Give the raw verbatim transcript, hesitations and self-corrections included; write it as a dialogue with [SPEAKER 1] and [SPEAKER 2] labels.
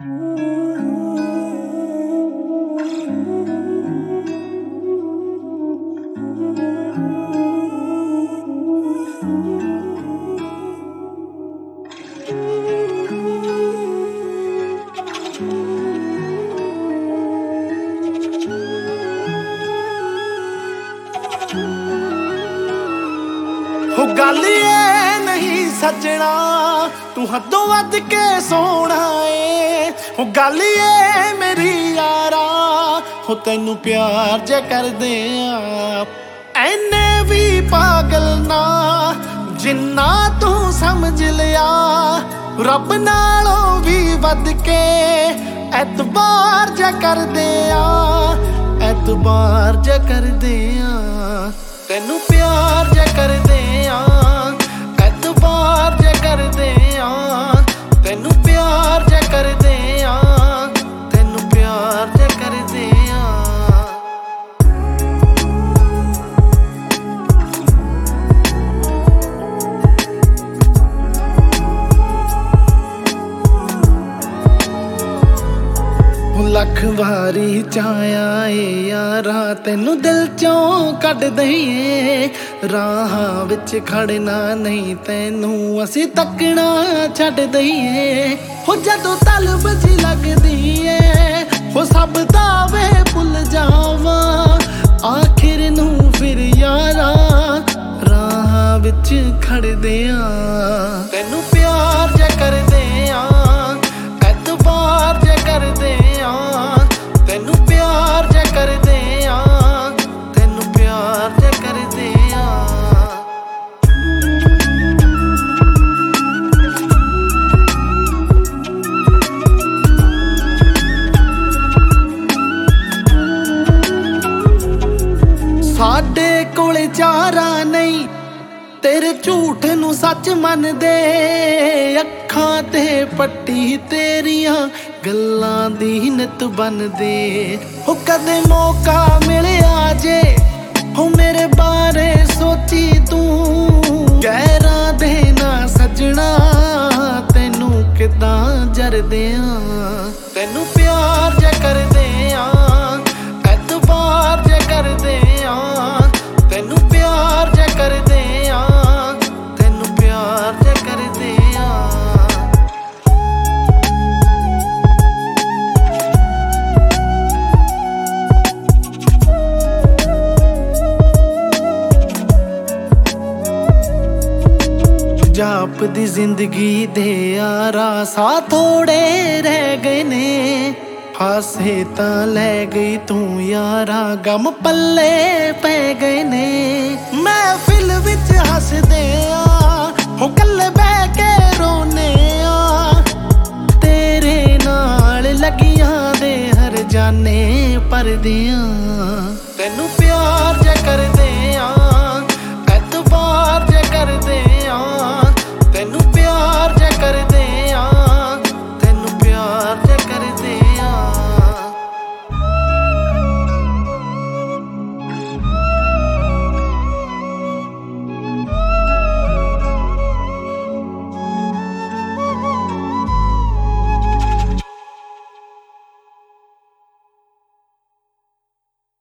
[SPEAKER 1] हो गल ये नहीं सजना तू हदों वध के सोना है। हो गल ये मेरी यारा हो तैनू प्यार जे कर दे ऐने भी पागल ना जिन्ना तू समझ लिया रब नालों भी वध के एतबार जे कर दे एतबार जे कर दे तैनू प्यार जे कर दे एतबार जे कर दे तैनू प्यार जे कर दे तैनू प्यार जे कर दे। लख वारी चाया ए यारा तैनू दिल चों कढ दईए राह विच खड़ना नहीं तैनू असी तकना छड्ड दईए। हो जदों तलब जी लगदी ए हो सब दावे भुल जावा आखिर नू फिर यारा राह विच खड़ दिया तैनू प्यार जे कर दे एतबार जे कर दे तैनू प्यार जे कर दे तैनू प्यार जे कर दे। साडे कोले चारा नहीं तेरे झूठ नू सच मन दे अखां ते पट्टी तेरियां गल्लां दी नित बन दे। हो कदे मौका मिलिया जे हो मेरे बारे सोची तू गैरां दे ना सजना तैनू किदां जर दियां तैनू प्यार जे कर दे एतबार जे कर दे तैनू प्यार जे कर दे तैनू प्यार जे कर दे। जाप दी जिंदगी दे यारा सा थोड़े रह गए ने हासे तां लै गई तू यारा गम पल्ले पै गए ने। महफिल विच हसदे हो कल्ले बह के रोने तेरे नाल लगियां दे हर जाने परदियां तैनू